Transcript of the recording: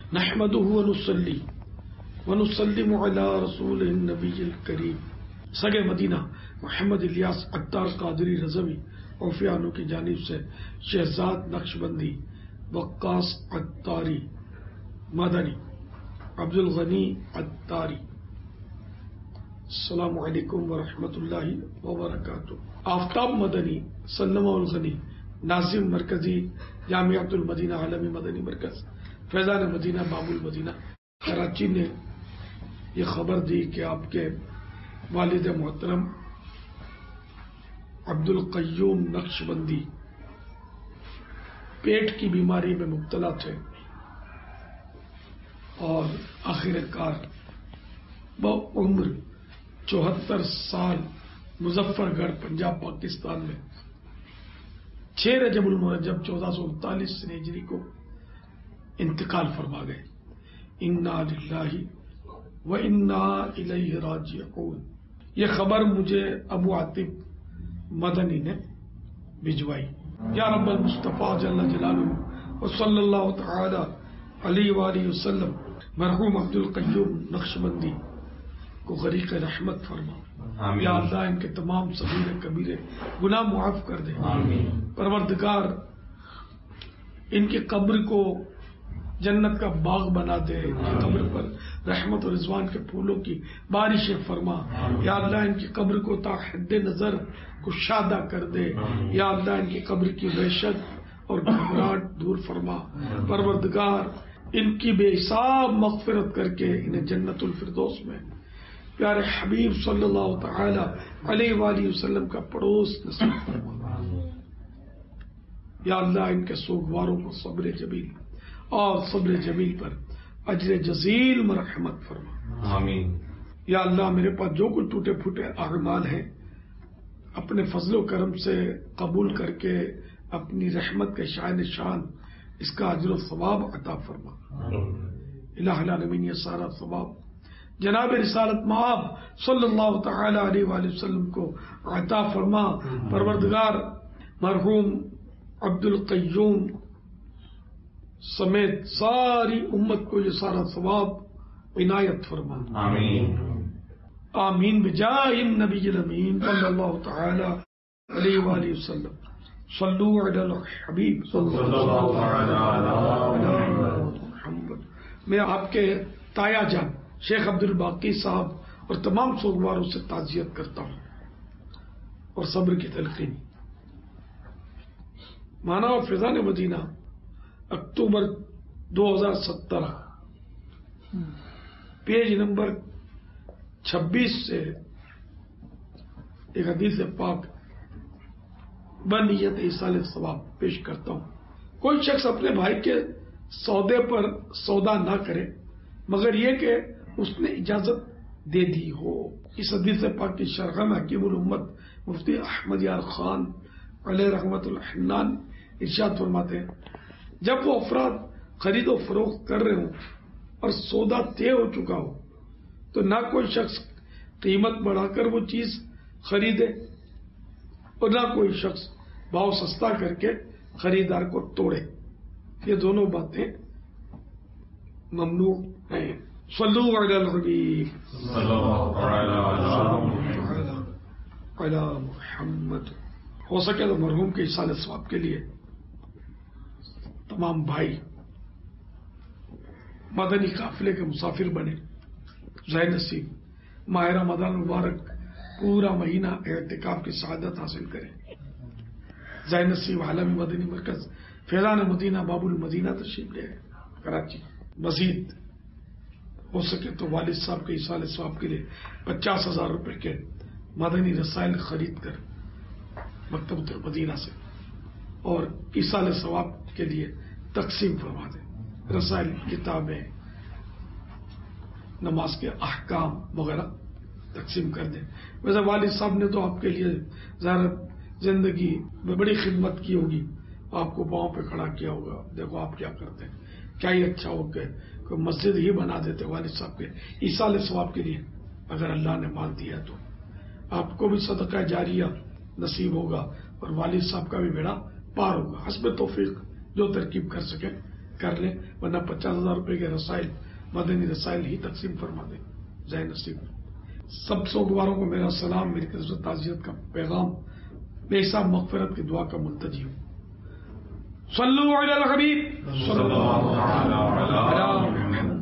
نحمده ونصلي ونسلم على رسول النبی الکریم. سگے مدینہ محمد الیاس عطار قادری رضوی عوفیانوں کی جانب سے شہزاد نقشبندی وقاص عطاری مدنی عبدالغنی عطاری. السلام علیکم ورحمۃ اللہ وبرکاتہ. آفتاب مدنی سلمہ الغنی ناظم مرکزی جامعۃ المدینہ عالمی مدنی مرکز فیضان مدینہ باب المدینہ کراچی نے یہ خبر دی کہ آپ کے والد محترم عبدالقیوم نقشبندی پیٹ کی بیماری میں مبتلا تھے اور آخر کار بعمر 74 سال مظفر گڑھ پنجاب پاکستان میں 6 رجب المرجب 1439 ہجری کو انتقال فرما گئے. انا للہ و انا الیہ راجعون. یہ خبر مجھے ابو عاطف مدنی نے بھجوائی. یا رب المصطفیٰ جل جلالہ و صلی اللہ تعالی علیہ وآلہ وسلم مرحوم عبدالقیوم نقشبندی کو غریق رحمت فرما. یا اللہ ان کے تمام صغیر کبیرے گناہ معاف کر دے. پروردگار ان کی قبر کو جنت کا باغ بنا دے. ان کی قبر پر رحمت و رضوان کے پھولوں کی بارشیں فرما. یا اللہ ان کی قبر کو تا حد نظر کشادہ کر دے. یا اللہ ان کی قبر کی وحشت اور گھبراہٹ دور فرما. پروردگار ان کی بے حساب مغفرت کر کے انہیں جنت الفردوس میں پیارے حبیب صلی اللہ تعالی علیہ وآلہ وسلم کا پڑوس نصیب فرما. یا اللہ ان کے سوگواروں کو صبر جمیل اور صبر جمیل پر اجر جزیل مرحمت فرما. آمین. یا اللہ میرے پاس جو کچھ ٹوٹے پھوٹے اعمال ہیں اپنے فضل و کرم سے قبول کر کے اپنی رحمت کے شائن شان اس کا اجر و ثواب عطا فرما. الہ العالمین یہ سارا ثواب جناب رسالت مآب صلی اللہ تعالی علیہ وآلہ وسلم کو عطا فرما. پروردگار مرحوم عبدالقیوم سمیت ساری امت کو یہ سارا ثواب عنایت فرما. آمین. آمین بجاہ النبی الامین صلی اللہ تعالی علیہ وآلہ وسلم. صلو علی الحبیب صلی اللہ تعالی علی محمد. میں آپ کے تایا جان شیخ عبدالباقی صاحب اور تمام سوگواروں سے تعزیت کرتا ہوں اور صبر کی تلقین. مانا فیضان مدینہ اکتوبر 2017 پیج نمبر 26 سے ایک حدیث پاک بنیت ایصال ثواب پیش کرتا ہوں. کوئی شخص اپنے بھائی کے سودے پر سودا نہ کرے مگر یہ کہ اس نے اجازت دے دی ہو. اس حدیث پاک کی شرح میں حکیم الامت مفتی احمد یار خان علیہ رحمت الحنان ارشاد فرماتے ہیں جب وہ افراد خرید و فروخت کر رہے ہوں اور سودا طے ہو چکا ہو تو نہ کوئی شخص قیمت بڑھا کر وہ چیز خریدے اور نہ کوئی شخص بھاؤ سستا کر کے خریدار کو توڑے. یہ دونوں باتیں ممنوع ہیں. صلو علی الحبیب علی محمد. ہو سکے تو مرحوم کے ایصال ثواب کے لیے تمام بھائی مدنی قافلے کے مسافر بنے. ذہن نصیب ماہ رمضان مبارک پورا مہینہ اعتکاف کی سعادت حاصل کریں. ذہن نصیب عالمی مدنی مرکز فیضان مدینہ باب المدینہ تشریف لے کراچی. مزید ہو سکے تو والد صاحب کے ایصال ثواب کے لیے 50,000 روپے کے مدنی رسائل خرید کر مکتبۃ المدینہ سے اور ایصال ثواب کے لیے تقسیم فرما دیں. رسائل کتابیں نماز کے احکام وغیرہ تقسیم کر دیں. ویسے والد صاحب نے تو آپ کے لیے ظاہر زندگی میں بڑی خدمت کی ہوگی, آپ کو پاؤں پہ کھڑا کیا ہوگا. دیکھو آپ کیا کرتے ہیں, کیا ہی اچھا ہو کہ کوئی مسجد ہی بنا دیتے والد صاحب کے ایصال ثواب کے لیے. اگر اللہ نے مان دیا تو آپ کو بھی صدقہ جاریہ نصیب ہوگا اور والد صاحب کا بھی بیڑا پار ہوگا. حسب توفیق جو ترکیب کر سکے کر لیں، ورنہ 50,000 روپے کے رسائل، مدنی رسائل ہی تقسیم فرما دیں. ذہن نصیب. سب سوگواروں کو میرا سلام، میری طرف سے تعزیت کا پیغام، بے حساب مغفرت کی دعا کا ملتجی ہوں. صلو علی الحبیب.